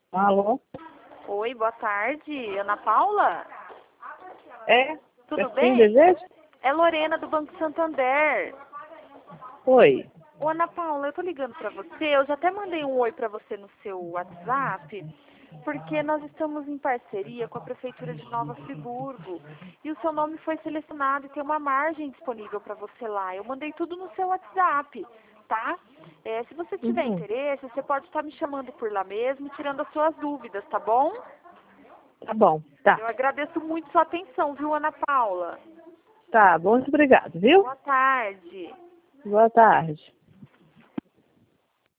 Alô? Oi, boa tarde. Ana Paula? É? Tudo Tem bem? desejo? É Lorena do Banco Santander. Oi. Ô, Ana Paula, eu tô ligando pra você. Eu já até mandei um oi pra você no seu WhatsApp, porque nós estamos em parceria com a Prefeitura de Nova Friburgo. E o seu nome foi selecionado e tem uma margem disponível pra você lá. Eu mandei tudo no seu WhatsApp, tá? Se você tiver Uhum. interesse, você pode estar me chamando por lá mesmo, tirando as suas dúvidas, tá bom? Tá bom. Tá. Eu agradeço muito sua atenção, viu, Ana Paula? Tá. Muito obrigado, viu? Boa tarde. Boa tarde.